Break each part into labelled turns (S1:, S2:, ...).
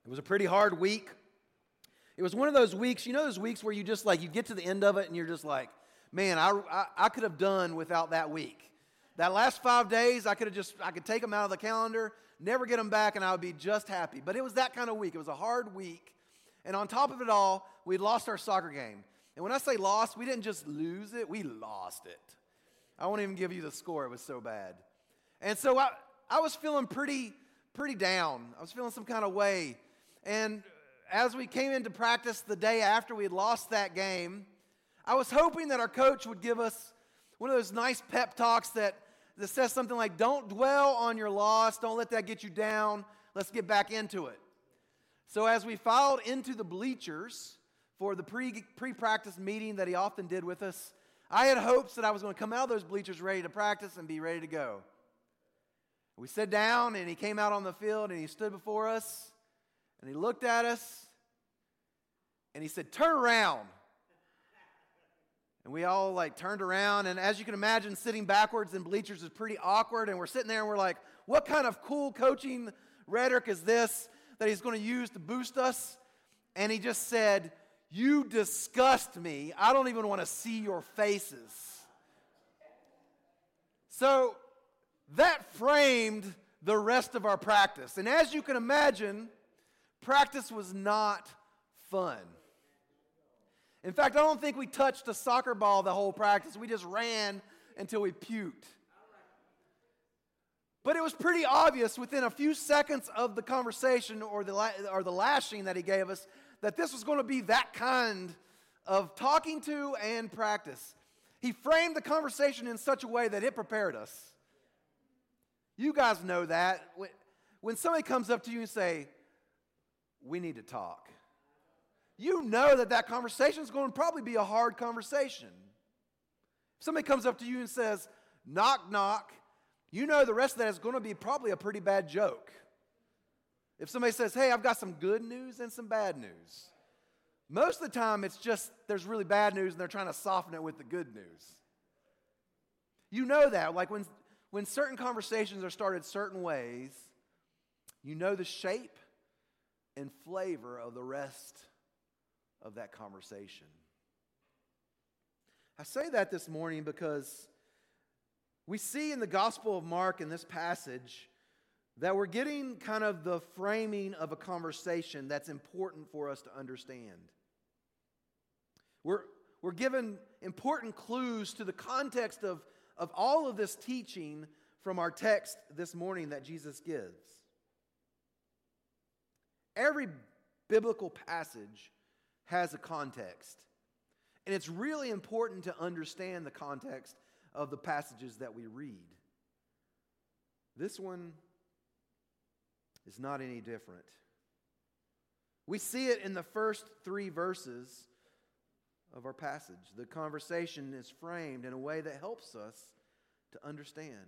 S1: It was a pretty hard week. It was one of those weeks, those weeks where you just you get to the end of it and you're just like, man, I could have done without that week. That last 5 days, I could take them out of the calendar, never get them back, and I would be just happy. But it was that kind of week. It was a hard week. And on top of it all, we'd lost our soccer game. And when I say lost, we didn't just lose it, we lost it. I won't even give you the score. It was so bad. And so I was feeling pretty down. I was feeling some kind of way. And as we came into practice the day after we had lost that game, I was hoping that our coach would give us one of those nice pep talks that says something like, don't dwell on your loss, don't let that get you down, let's get back into it. So as we filed into the bleachers for the pre-practice meeting that he often did with us, I had hopes that I was going to come out of those bleachers ready to practice and be ready to go. We sat down and he came out on the field and he stood before us and he looked at us and he said, turn around. And we all turned around, and as you can imagine, sitting backwards in bleachers is pretty awkward, and we're sitting there and we're like, what kind of cool coaching rhetoric is this that he's going to use to boost us? And he just said, you disgust me. I don't even want to see your faces. So that framed the rest of our practice. And as you can imagine, practice was not fun. In fact, I don't think we touched a soccer ball the whole practice. We just ran until we puked. But it was pretty obvious within a few seconds of the conversation or the lashing that he gave us that this was going to be that kind of talking to and practice. He framed the conversation in such a way that it prepared us. You guys know that. When somebody comes up to you and say, we need to talk, you know that conversation is going to probably be a hard conversation. If somebody comes up to you and says, knock, knock, you know the rest of that is going to be probably a pretty bad joke. If somebody says, hey, I've got some good news and some bad news, most of the time it's just there's really bad news and they're trying to soften it with the good news. You know that. When certain conversations are started certain ways, you know the shape and flavor of the rest of that conversation. I say that this morning because we see in the Gospel of Mark in this passage that we're getting kind of the framing of a conversation that's important for us to understand. We're given important clues to the context of all of this teaching from our text this morning that Jesus gives. Every biblical passage has a context. And it's really important to understand the context of the passages that we read. This one is not any different. We see it in the first 3 verses of our passage. The conversation is framed in a way that helps us to understand.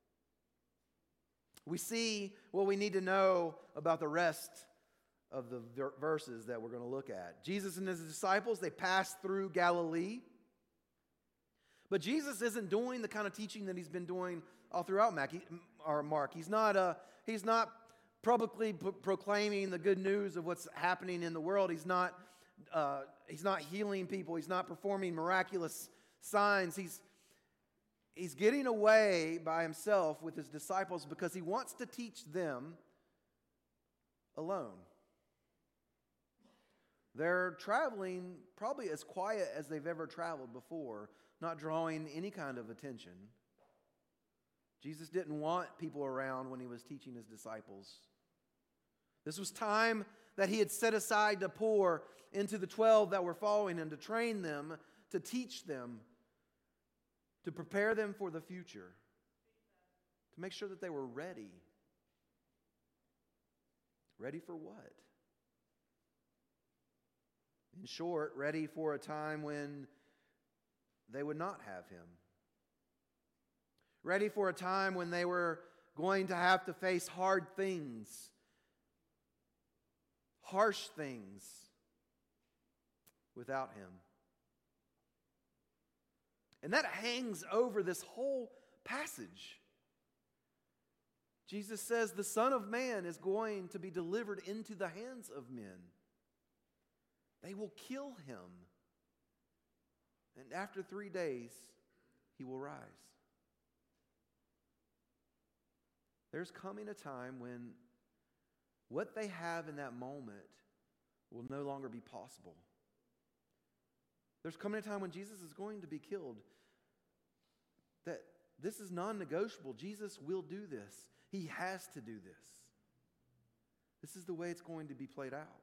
S1: We see what we need to know about the rest of the verses that we're going to look at. Jesus and his disciples, they passed through Galilee. But Jesus isn't doing the kind of teaching that he's been doing all throughout Mark. He's not publicly proclaiming the good news of what's happening in the world. He's not healing people. He's not performing miraculous signs. He's getting away by himself with his disciples because he wants to teach them alone. They're traveling probably as quiet as they've ever traveled before, not drawing any kind of attention. Jesus didn't want people around when he was teaching his disciples. This was time that he had set aside to pour into the 12 that were following him, to train them, to teach them, to prepare them for the future, to make sure that they were ready. Ready for what? In short, ready for a time when they would not have him. Ready for a time when they were going to have to face hard things, harsh things without him. And that hangs over this whole passage. Jesus says the Son of Man is going to be delivered into the hands of men. They will kill him. And after 3 days, he will rise. There's coming a time when what they have in that moment will no longer be possible. There's coming a time when Jesus is going to be killed. That this is non-negotiable. Jesus will do this. He has to do this. This is the way it's going to be played out.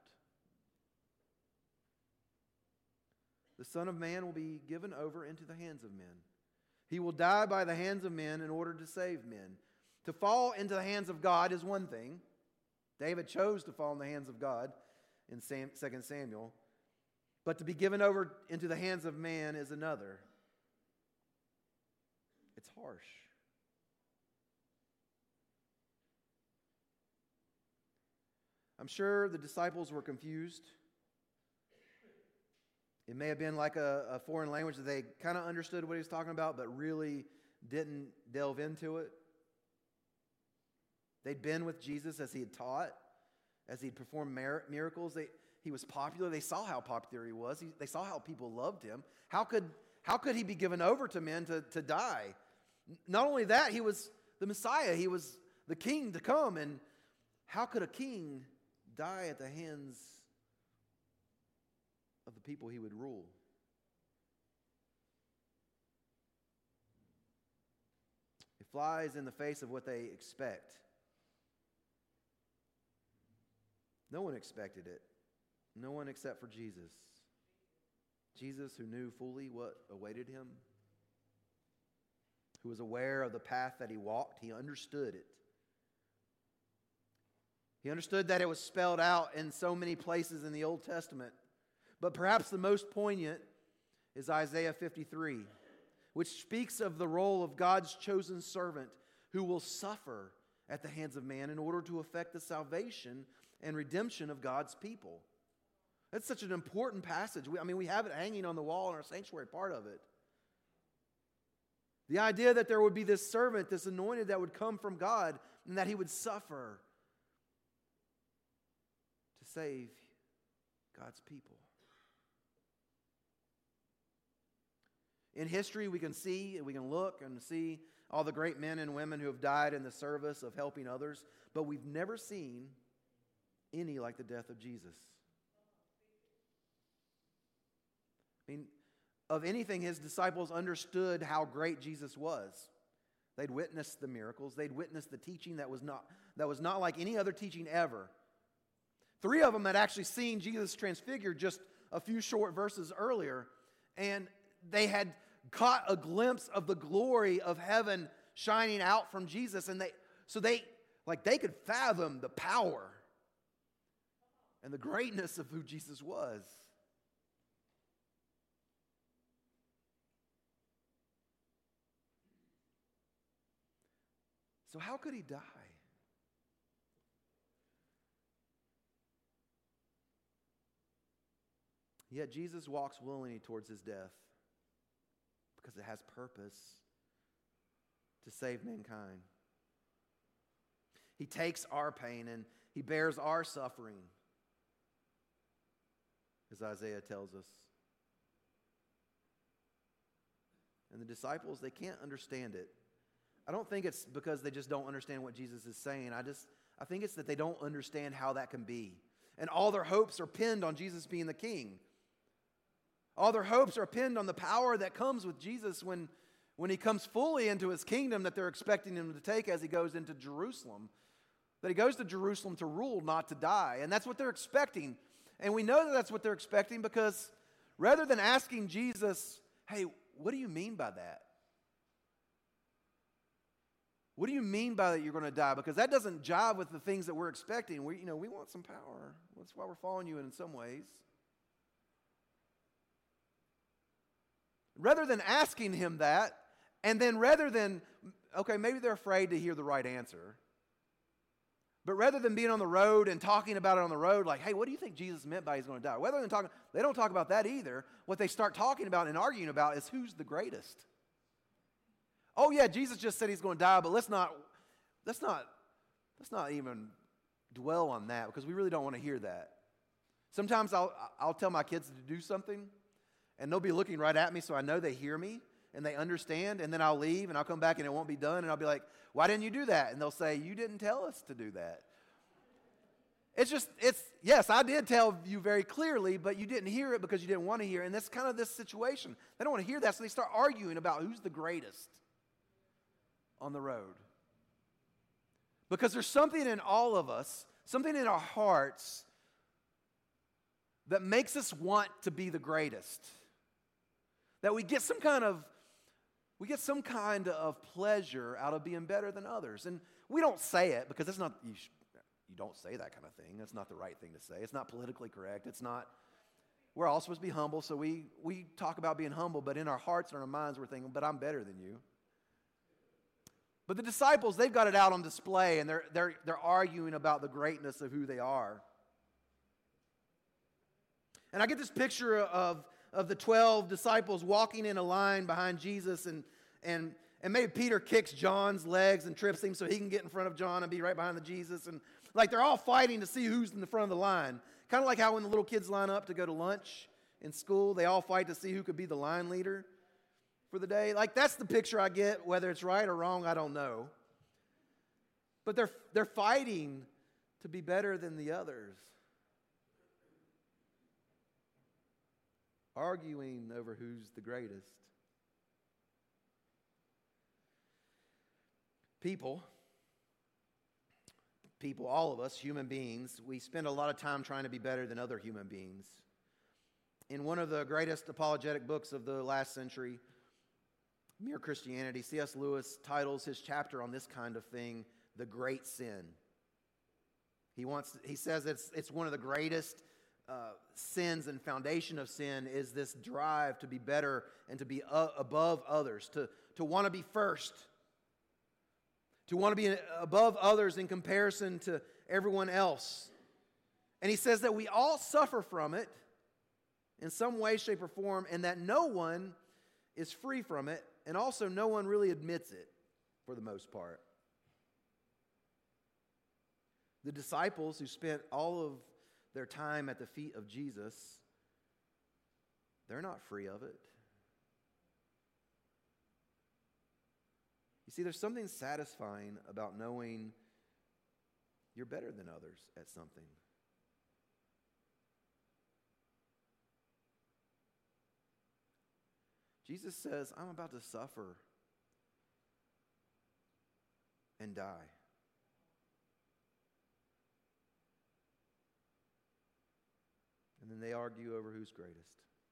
S1: The Son of Man will be given over into the hands of men. He will die by the hands of men in order to save men. To fall into the hands of God is one thing. David chose to fall in the hands of God in 2 Samuel. But to be given over into the hands of man is another. It's harsh. I'm sure the disciples were confused. It may have been like a foreign language that they kind of understood what he was talking about, but really didn't delve into it. They'd been with Jesus as he had taught, as he'd performed miracles. He was popular. They saw how popular he was. They saw how people loved him. How could he be given over to men to die? Not only that, he was the Messiah. He was the king to come. And how could a king die at the hands of the people he would rule? It flies in the face of what they expect. No one expected it. No one except for Jesus. Jesus, who knew fully what awaited him, who was aware of the path that he walked, he understood it. He understood that it was spelled out in so many places in the Old Testament. But perhaps the most poignant is Isaiah 53, which speaks of the role of God's chosen servant who will suffer at the hands of man in order to effect the salvation and redemption of God's people. That's such an important passage. We have it hanging on the wall in our sanctuary, part of it. The idea that there would be this servant, this anointed that would come from God, and that he would suffer to save God's people. In history, we can see, we can look and see all the great men and women who have died in the service of helping others, but we've never seen any like the death of Jesus. Of anything, his disciples understood how great Jesus was. They'd witnessed the miracles. They'd witnessed the teaching that was not like any other teaching ever. 3 of them had actually seen Jesus transfigured just a few short verses earlier, and they had caught a glimpse of the glory of heaven shining out from Jesus, and they could fathom the power and the greatness of who Jesus was. So how could he die? Yet Jesus walks willingly towards his death because it has purpose to save mankind. He takes our pain and he bears our suffering, as Isaiah tells us. And the disciples, they can't understand it. I don't think it's because they just don't understand what Jesus is saying. I think it's that they don't understand how that can be. And all their hopes are pinned on Jesus being the king. All their hopes are pinned on the power that comes with Jesus when he comes fully into his kingdom that they're expecting him to take as he goes into Jerusalem. That he goes to Jerusalem to rule, not to die. And that's what they're expecting. And we know that that's what they're expecting because rather than asking Jesus, hey, what do you mean by that? What do you mean by that you're going to die? Because that doesn't jive with the things that we're expecting. We want some power. That's why we're following you in some ways. Rather than asking him that, and then rather than, okay, maybe they're afraid to hear the right answer. But rather than being on the road and talking about it on the road, like, hey, what do you think Jesus meant by he's going to die? They don't talk about that either. What they start talking about and arguing about is who's the greatest. Oh yeah, Jesus just said he's going to die, but let's not let's not even dwell on that because we really don't want to hear that. Sometimes I'll tell my kids to do something, and they'll be looking right at me so I know they hear me and they understand, and then I'll leave and I'll come back and it won't be done, and I'll be like, why didn't you do that? And they'll say, you didn't tell us to do that. Yes, I did tell you very clearly, but you didn't hear it because you didn't want to hear it. And that's kind of this situation. They don't want to hear that, so they start arguing about who's the greatest on the road. Because there's something in all of us, something in our hearts that makes us want to be the greatest. That we get some kind of pleasure out of being better than others. And we don't say it because it's not, you don't say that kind of thing. That's not the right thing to say. It's not politically correct. It's not, we're all supposed to be humble, so we talk about being humble, but in our hearts and our minds we're thinking, but I'm better than you. But the disciples, they've got it out on display, and they're arguing about the greatness of who they are. And I get this picture of the 12 disciples walking in a line behind Jesus, and maybe Peter kicks John's legs and trips him so he can get in front of John and be right behind the Jesus. And like they're all fighting to see who's in the front of the line. Kind of like how when the little kids line up to go to lunch in school, they all fight to see who could be the line leader for the day. Like that's the picture I get. Whether it's right or wrong, I don't know. But they're fighting to be better than the others. Arguing over who's the greatest. People, all of us, human beings, we spend a lot of time trying to be better than other human beings. In one of the greatest apologetic books of the last century, Mere Christianity, C.S. Lewis titles his chapter on this kind of thing, The Great Sin. He says it's one of the greatest sins, and foundation of sin is this drive to be better and to be above others, to want to be first, to want to be above others in comparison to everyone else. And he says that we all suffer from it in some way, shape, or form, and that no one is free from it, and also no one really admits it for the most part. The disciples who spent all of their time at the feet of Jesus, they're not free of it. You see, there's something satisfying about knowing you're better than others at something. Jesus says, I'm about to suffer and die. And then they argue over who's greatest.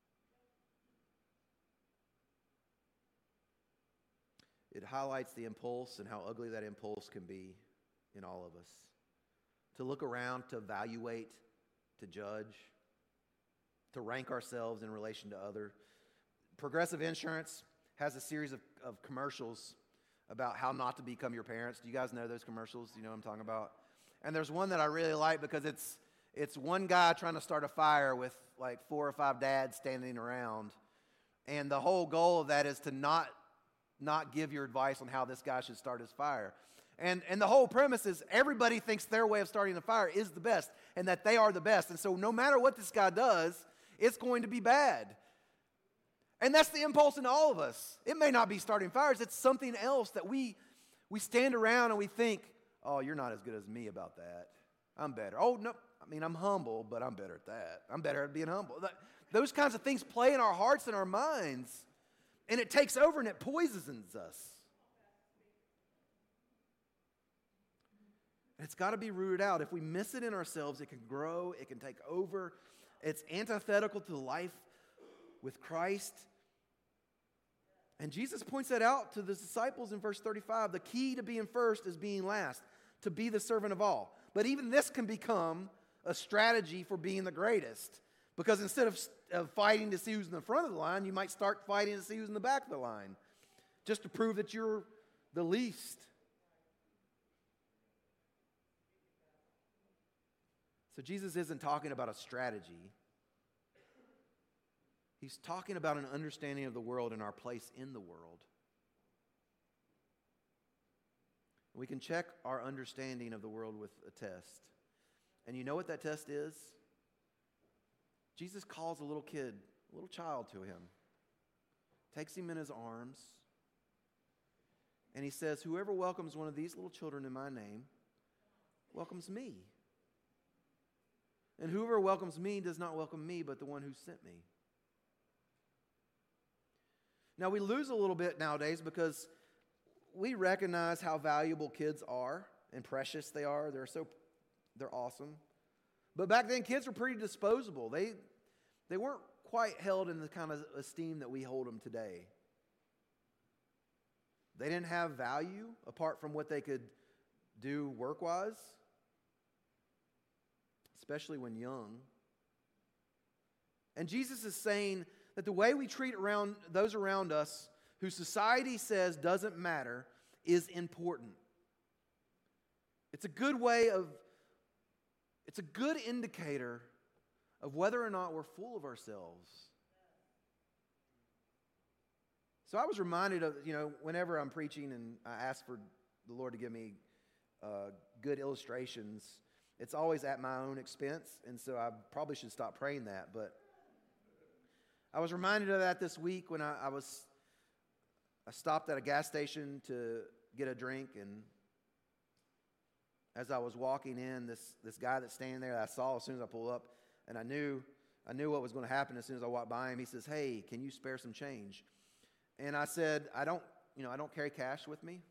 S1: It highlights the impulse and how ugly that impulse can be in all of us. To look around, to evaluate, to judge, to rank ourselves in relation to others. Progressive Insurance has a series of commercials about how not to become your parents. Do you guys know those commercials? Do you know what I'm talking about? And there's one that I really like because it's one guy trying to start a fire with like 4 or 5 dads standing around. And the whole goal of that is to not give your advice on how this guy should start his fire. And the whole premise is everybody thinks their way of starting the fire is the best and that they are the best. And so no matter what this guy does, it's going to be bad. And that's the impulse in all of us. It may not be starting fires. It's something else that we stand around and we think, oh, you're not as good as me about that. I'm better. Oh, no. I mean, I'm humble, but I'm better at that. I'm better at being humble. Those kinds of things play in our hearts and our minds. And it takes over and it poisons us. And it's got to be rooted out. If we miss it in ourselves, it can grow, it can take over. It's antithetical to life with Christ. And Jesus points that out to the disciples in verse 35. The key to being first is being last, to be the servant of all. But even this can become a strategy for being the greatest. Because instead of fighting to see who's in the front of the line, you might start fighting to see who's in the back of the line, just to prove that you're the least. So Jesus isn't talking about a strategy. He's talking about an understanding of the world and our place in the world. We can check our understanding of the world with a test. And you know what that test is? Jesus calls a little kid, a little child to him, takes him in his arms, and he says, whoever welcomes one of these little children in my name welcomes me. And whoever welcomes me does not welcome me, but the one who sent me. Now, we lose a little bit nowadays because we recognize how valuable kids are and precious they are. They're awesome. But back then, kids were pretty disposable. They weren't quite held in the kind of esteem that we hold them today. They didn't have value apart from what they could do work-wise, especially when young. And Jesus is saying that the way we treat those around us who society says doesn't matter is important. It's a good indicator of whether or not we're full of ourselves. So I was reminded of, whenever I'm preaching and I ask for the Lord to give me good illustrations, it's always at my own expense, and so I probably should stop praying that. But I was reminded of that this week when I stopped at a gas station to get a drink, and as I was walking in, this guy that's standing there, I saw as soon as I pulled up, and I knew what was going to happen as soon as I walked by him. He says, "Hey, can you spare some change?" And I said, I don't carry cash with me,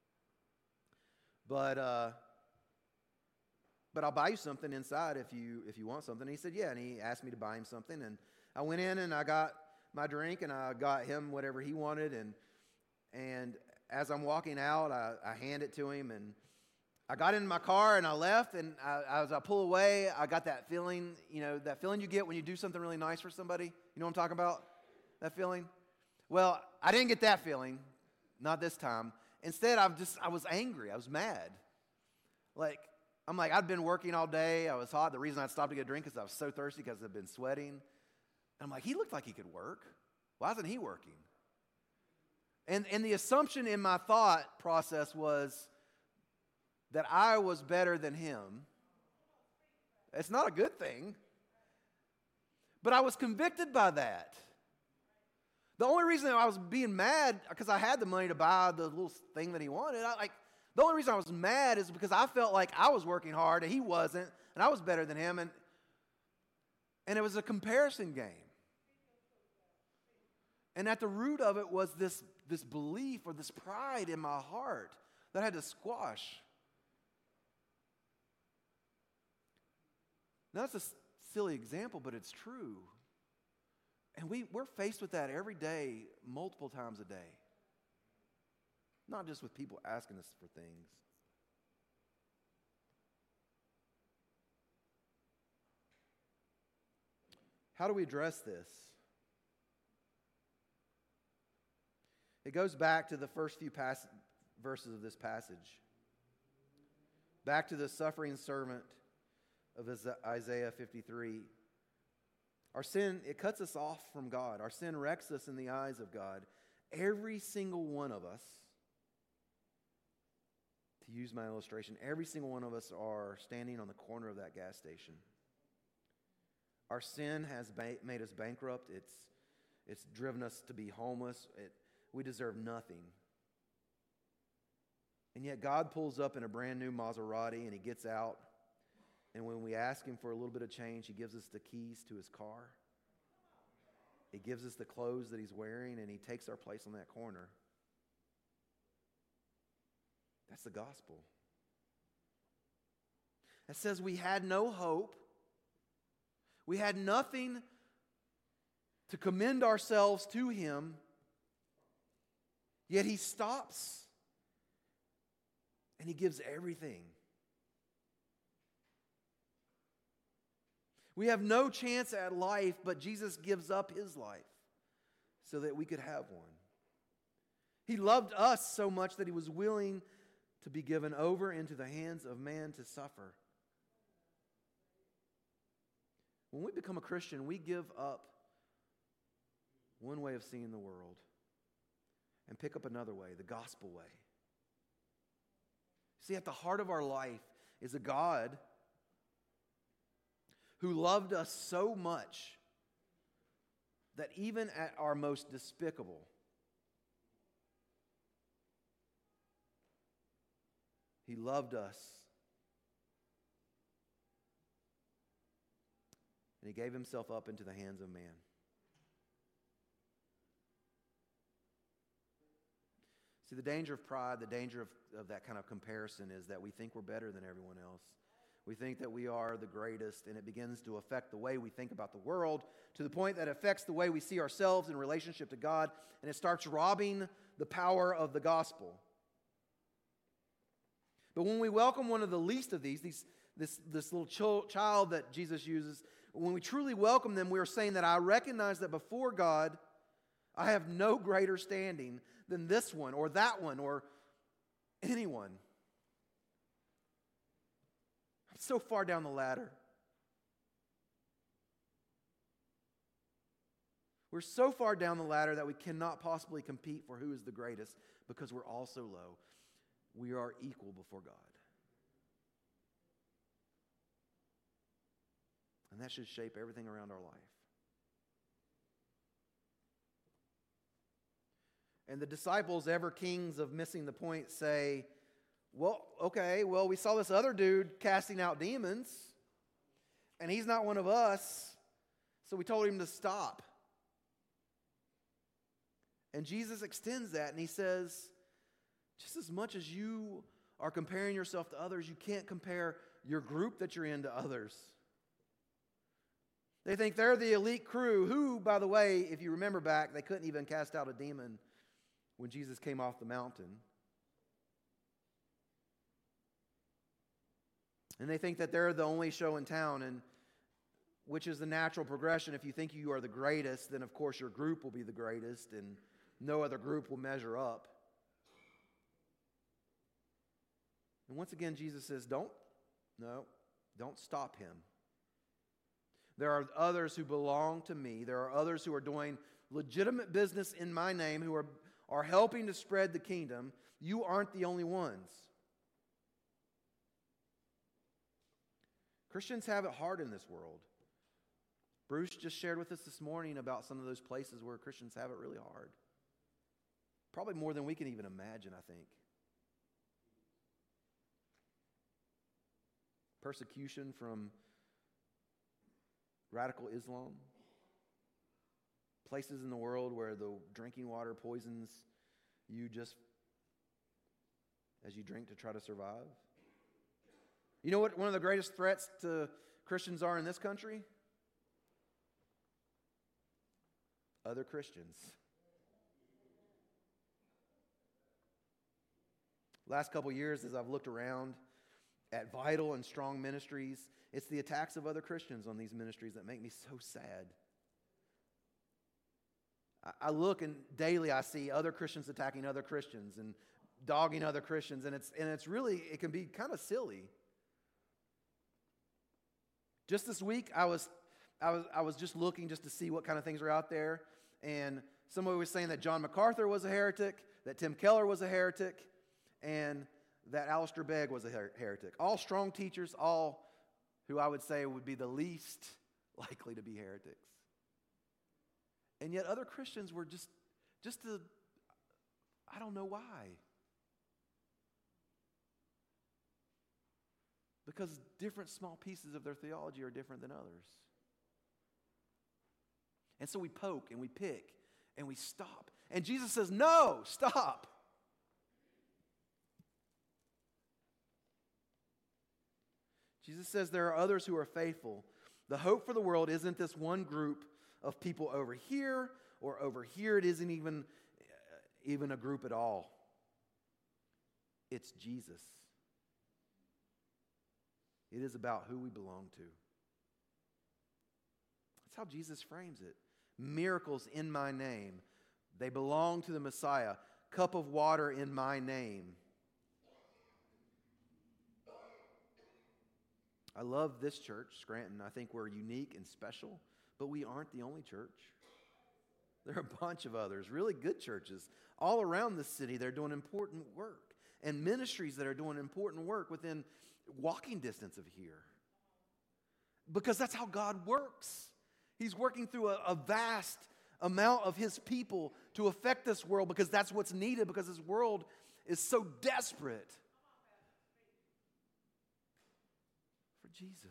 S1: but I'll buy you something inside if you want something." And he said, yeah, and he asked me to buy him something, and I went in and I got my drink and I got him whatever he wanted, and as I'm walking out, I hand it to him, and I got in my car and I left, and as I pull away, I got that feeling, that feeling you get when you do something really nice for somebody. You know what I'm talking about? That feeling? Well, I didn't get that feeling, not this time. Instead, I was angry. I was mad. I'd been working all day. I was hot. The reason I stopped to get a drink is I was so thirsty because I'd been sweating. And I'm like, he looked like he could work. Why isn't he working? And the assumption in my thought process was that I was better than him. It's not a good thing. But I was convicted by that. The only reason I was being mad, because I had the money to buy the little thing that he wanted, the only reason I was mad is because I felt like I was working hard and he wasn't, and I was better than him, and it was a comparison game. And at the root of it was this belief or this pride in my heart that I had to squash. Now, that's a silly example, but it's true. And we're faced with that every day, multiple times a day. Not just with people asking us for things. How do we address this? It goes back to the first few verses of this passage. Back to the suffering servant of Isaiah 53. Our sin, it cuts us off from God. Our sin wrecks us in the eyes of God. Every single one of us, to use my illustration, every single one of us are standing on the corner of that gas station. Our sin has made us bankrupt. It's driven us to be homeless. We deserve nothing. And yet God pulls up in a brand new Maserati and he gets out. And when we ask him for a little bit of change, he gives us the keys to his car. He gives us the clothes that he's wearing, and he takes our place on that corner. That's the gospel. It says we had no hope. We had nothing to commend ourselves to him, yet he stops and he gives everything. We have no chance at life, but Jesus gives up his life so that we could have one. He loved us so much that he was willing to be given over into the hands of man to suffer. When we become a Christian, we give up one way of seeing the world and pick up another way, the gospel way. See, at the heart of our life is a God who loved us so much that even at our most despicable, He loved us. And He gave Himself up into the hands of man. See, the danger of pride, the danger of that kind of comparison is that we think we're better than everyone else. We think that we are the greatest, and it begins to affect the way we think about the world to the point that it affects the way we see ourselves in relationship to God, and it starts robbing the power of the gospel. But when we welcome one of the least of this little child that Jesus uses, when we truly welcome them, we are saying that I recognize that before God, I have no greater standing than this one or that one or anyone. I'm so far down the ladder. We're so far down the ladder that we cannot possibly compete for who is the greatest because we're all so low. We are equal before God. And that should shape everything around our life. And the disciples, ever kings of missing the point, say, well, we saw this other dude casting out demons, and he's not one of us, so we told him to stop. And Jesus extends that, and He says, just as much as you are comparing yourself to others, you can't compare your group that you're in to others. They think they're the elite crew who, by the way, if you remember back, they couldn't even cast out a demon when Jesus came off the mountain. And they think that they're the only show in town, and which is the natural progression. If you think you are the greatest, then of course your group will be the greatest, and no other group will measure up. And once again, Jesus says, don't stop him. There are others who belong to me. There are others who are doing legitimate business in my name, who are helping to spread the kingdom. You aren't the only ones. Christians have it hard in this world. Bruce just shared with us this morning about some of those places where Christians have it really hard. Probably more than we can even imagine, I think. Persecution from radical Islam. Places in the world where the drinking water poisons you just as you drink to try to survive. You know what one of the greatest threats to Christians are in this country? Other Christians. Last couple years, as I've looked around at vital and strong ministries, it's the attacks of other Christians on these ministries that make me so sad. I look and daily I see other Christians attacking other Christians and dogging other Christians, and it's really, it can be kind of silly. Just this week, I was just looking just to see what kind of things are out there, and somebody was saying that John MacArthur was a heretic, that Tim Keller was a heretic, and that Alistair Begg was a heretic. All strong teachers, all who I would say would be the least likely to be heretics. And yet other Christians were just I don't know why. Because different small pieces of their theology are different than others. And so we poke and we pick and we stop. And Jesus says, no, stop. Jesus says there are others who are faithful. The hope for the world isn't this one group of people over here or over here. It isn't even a group at all. It's Jesus. It is about who we belong to. That's how Jesus frames it. Miracles in my name. They belong to the Messiah. Cup of water in my name. I love this church, Scranton. I think we're unique and special, but we aren't the only church. There are a bunch of others, really good churches, all around the city. They're doing important work. and ministries that are doing important work within walking distance of here. Because that's how God works. He's working through a vast amount of His people to affect this world because that's what's needed, because this world is so desperate for Jesus.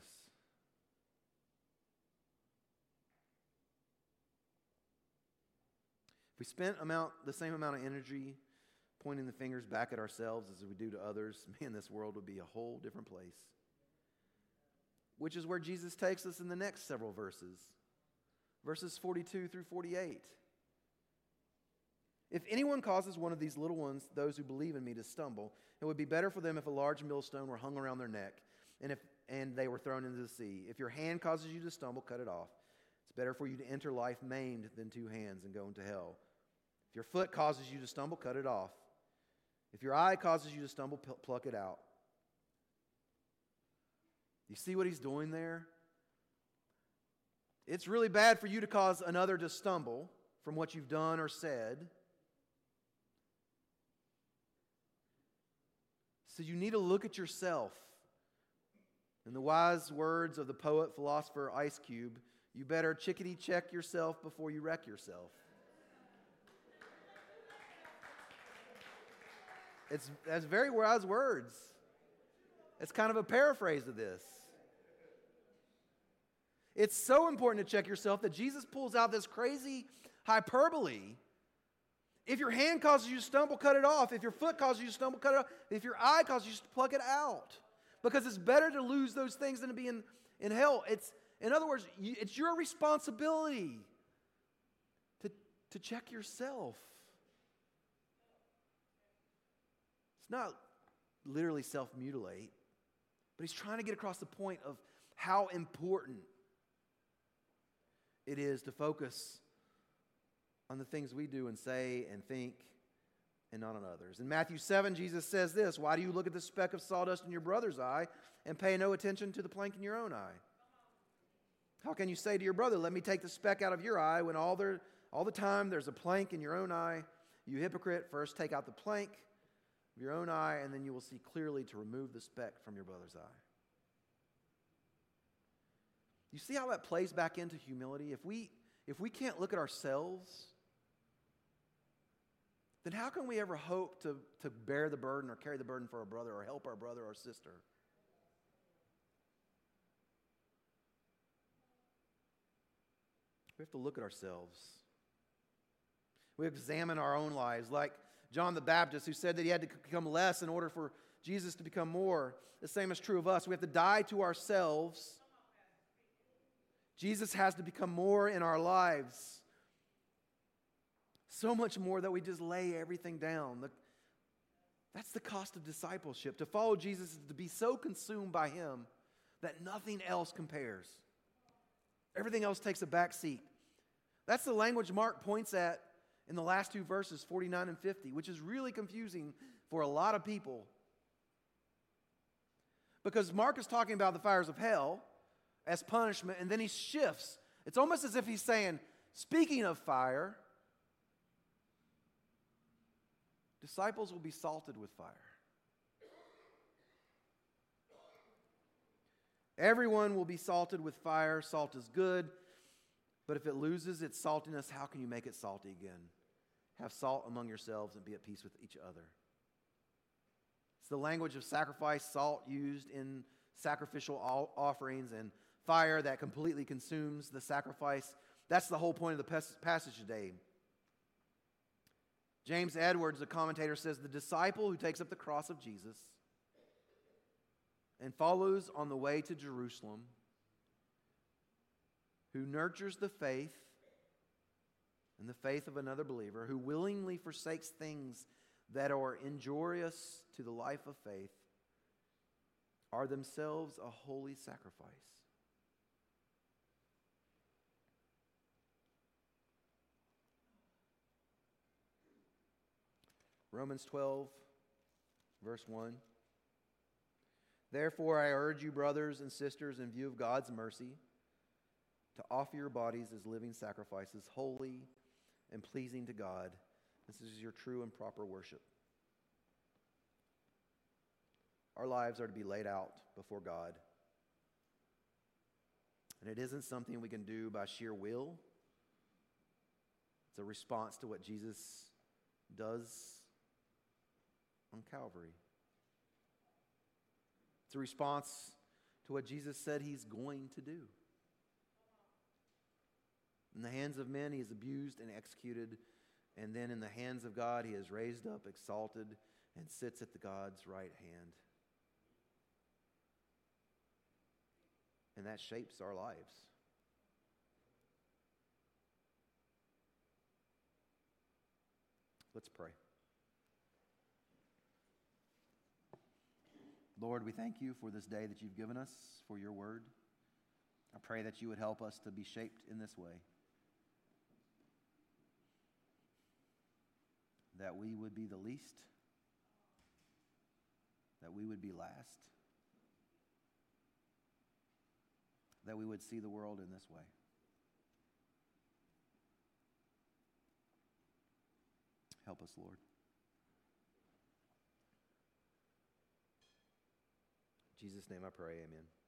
S1: If we spent the same amount of energy pointing the fingers back at ourselves as we do to others, man, this world would be a whole different place. Which is where Jesus takes us in the next several verses. Verses 42 through 48. If anyone causes one of these little ones, those who believe in me, to stumble, it would be better for them if a large millstone were hung around their neck and they were thrown into the sea. If your hand causes you to stumble, cut it off. It's better for you to enter life maimed than two hands and go into hell. If your foot causes you to stumble, cut it off. If your eye causes you to stumble, pluck it out. You see what he's doing there? It's really bad for you to cause another to stumble from what you've done or said. So you need to look at yourself. In the wise words of the poet, philosopher Ice Cube, you better chickadee check yourself before you wreck yourself. That's very wise words. It's kind of a paraphrase of this. It's so important to check yourself that Jesus pulls out this crazy hyperbole. If your hand causes you to stumble, cut it off. If your foot causes you to stumble, cut it off. If your eye causes you to pluck it out. Because it's better to lose those things than to be in hell. In other words, it's your responsibility to check yourself. It's not literally self-mutilate, but he's trying to get across the point of how important it is to focus on the things we do and say and think and not on others. In Matthew 7, Jesus says this, why do you look at the speck of sawdust in your brother's eye and pay no attention to the plank in your own eye? How can you say to your brother, let me take the speck out of your eye, when all the time there's a plank in your own eye? You hypocrite, first take out the plank of your own eye, and then you will see clearly to remove the speck from your brother's eye. You see how that plays back into humility? If we can't look at ourselves, then how can we ever hope to bear the burden or carry the burden for our brother or help our brother or sister? We have to look at ourselves. We examine our own lives, like John the Baptist, who said that he had to become less in order for Jesus to become more. The same is true of us. We have to die to ourselves. Jesus has to become more in our lives. So much more that we just lay everything down. That's the cost of discipleship. To follow Jesus is to be so consumed by Him that nothing else compares. Everything else takes a back seat. That's the language Mark points at in the last two verses, 49 and 50, which is really confusing for a lot of people. Because Mark is talking about the fires of hell as punishment, and then he shifts. It's almost as if he's saying, speaking of fire, disciples will be salted with fire. Everyone will be salted with fire. Salt is good, but if it loses its saltiness, how can you make it salty again? Have salt among yourselves and be at peace with each other. It's the language of sacrifice, salt used in sacrificial offerings, and fire that completely consumes the sacrifice. That's the whole point of the passage today. James Edwards, a commentator, says, the disciple who takes up the cross of Jesus and follows on the way to Jerusalem, who nurtures the faith and the faith of another believer, who willingly forsakes things that are injurious to the life of faith, are themselves a holy sacrifice. Romans 12, verse 1. Therefore, I urge you, brothers and sisters, in view of God's mercy, to offer your bodies as living sacrifices, holy and pleasing to God. This is your true and proper worship. Our lives are to be laid out before God. And it isn't something we can do by sheer will. It's a response to what Jesus does on Calvary. It's a response to what Jesus said he's going to do. In the hands of men, he is abused and executed. And then in the hands of God, he is raised up, exalted, and sits at the God's right hand. And that shapes our lives. Let's pray. Lord, we thank you for this day that you've given us, for your word. I pray that you would help us to be shaped in this way. That we would be the least, that we would be last, that we would see the world in this way. Help us, Lord. In Jesus' name I pray, amen.